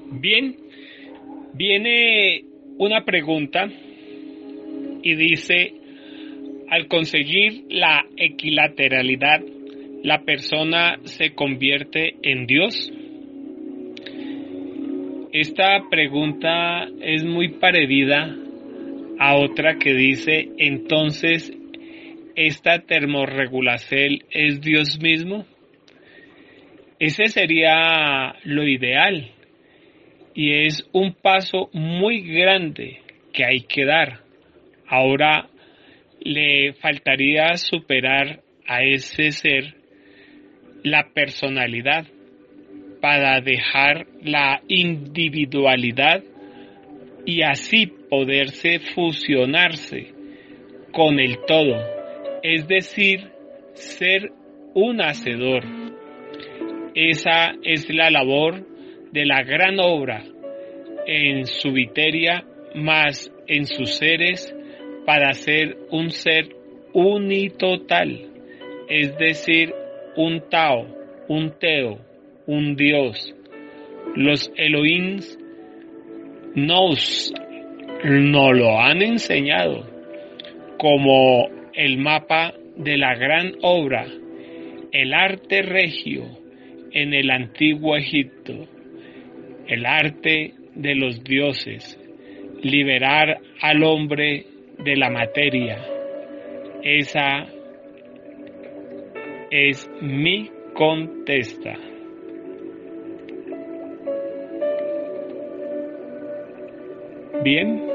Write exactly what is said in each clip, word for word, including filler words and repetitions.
Bien, viene una pregunta y dice, al conseguir la equilateralidad, ¿la persona se convierte en Dios? Esta pregunta es muy parecida a otra que dice, entonces, ¿esta termorregulación es Dios mismo? Ese sería lo ideal y es un paso muy grande que hay que dar. Ahora le faltaría superar a ese ser la personalidad para dejar la individualidad y así poderse fusionarse con el todo, es decir, ser un hacedor. Esa es la labor de la gran obra en su viteria más en sus seres para ser un ser unitotal, es decir, un Tao, un Teo, un Dios. Los Elohims nos, nos lo han enseñado como el mapa de la gran obra, el arte regio en el antiguo Egipto, el arte de los dioses, liberar al hombre de la materia. Esa es mi contesta. Bien,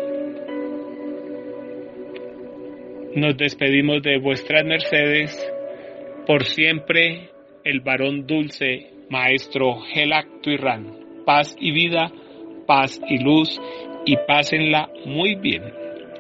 nos despedimos de vuestras mercedes, por siempre el varón dulce, maestro Gelacto Irán. Paz y vida, paz y luz, y pásenla muy bien.